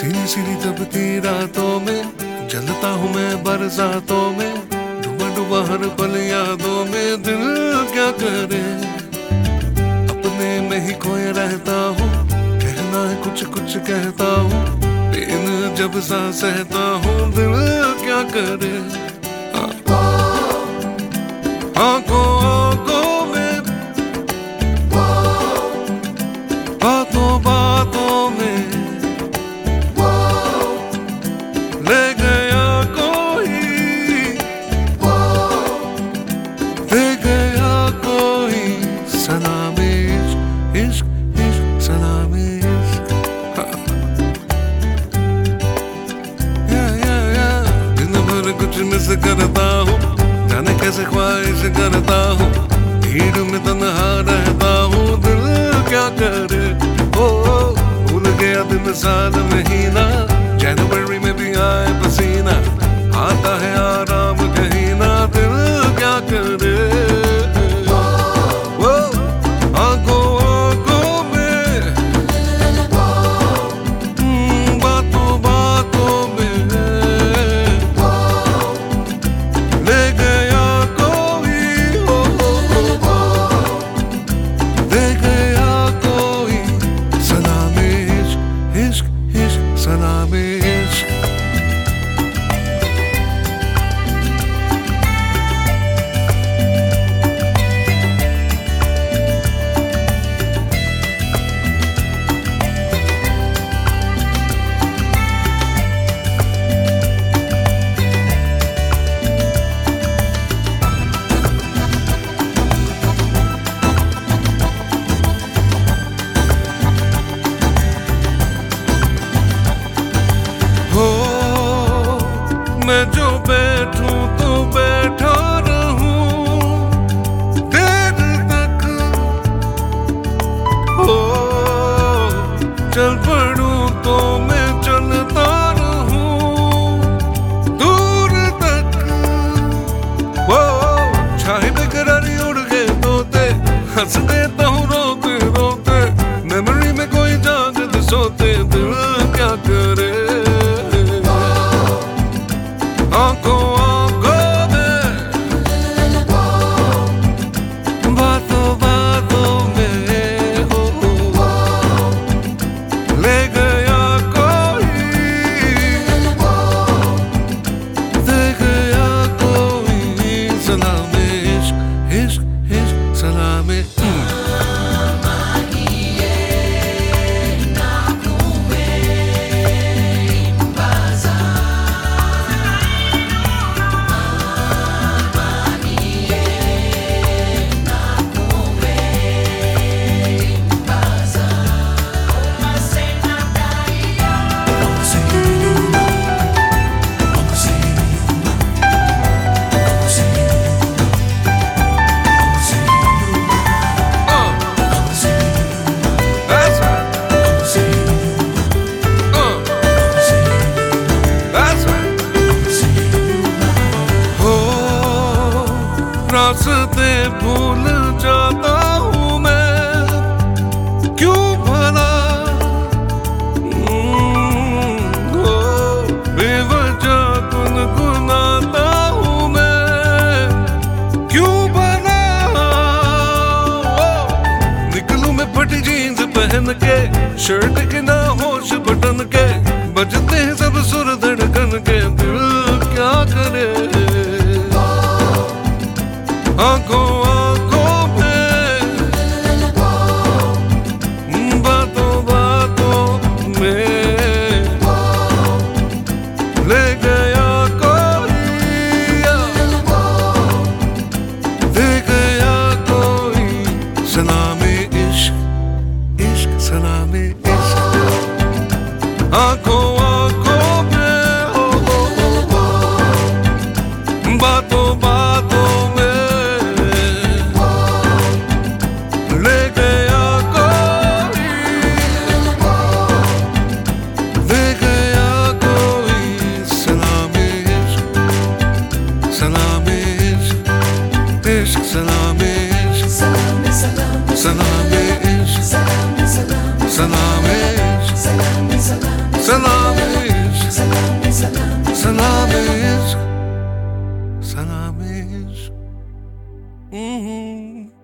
सीनी सीनी दबती रातों में जलता हूँ मैं बरसातों में, डूबा डूबा हर पल यादों में। दिल क्या करे, अपने में ही खोए रहता हूँ, कहना है कुछ कुछ कहता हूँ, लेकिन जब सांस सहता हूँ दिल क्या करे। आंखों आंखों में, बातों बातों में ले गया कोई, ले गया कोई सलामे इश्क इश्क इश्क सलामे इश्क। दिन भर कुछ मिस करता हूँ, जाने कैसे ख्वाहिश करता हूँ, भीड़ में तन्हा रहता हूँ। दिल क्या करे, ओ भूल गया दिन साल महीना, जनवरी में भी आए पसीना, आता है आराम कहीं ना। दिल क्या करे, ओ आंखों आंखों में, बातों बातों में ले गया कोई, ले गया कोई सलामे इश्क इश्क इश्क सलामे इश्क। हो मैं जो बैठूं तो बैठा रहूं देर तक, हो चल पड़ूं तो मैं चलता रहूं दूर तक। वो छाए बेकरारी उड़ गए तोते, हंस देता हूँ रोते रोते, मेमोरी में कोई जागते सोते। दिल क्या करे, आंखों आंखों में, बातों बातों में, हो ले गया कोई, ले गया कोई सलामे इश्क इश्क इश्क सलामे। रास्ते भूल जाता हूँ मैं, क्यों भला हो बेवजह गुनगुनाता हूँ मैं, क्यों भला निकलूं मैं फटी जीन्स पहन के, शर्ट के ना होश बटन के, बजते हैं सब सुर धड़कन के। दिल क्या करे, आंखों आंखों में, बातों बातों में ले गया कोई, ले गया कोई सलामे इश्क इश्क सलामे इश्क। आंखों आंखों में, बातों बातों में ले गया कोई, ले गया कोई सलामे इश्क, सलामे इश्क इश्क सलामे इश्क, सलामे सलामे सलामे इश्क, सलामे सलामे सलामे इश्क, सलामे सलामे सलाम इश्क, सलाम इश्क, सलाम इश्क।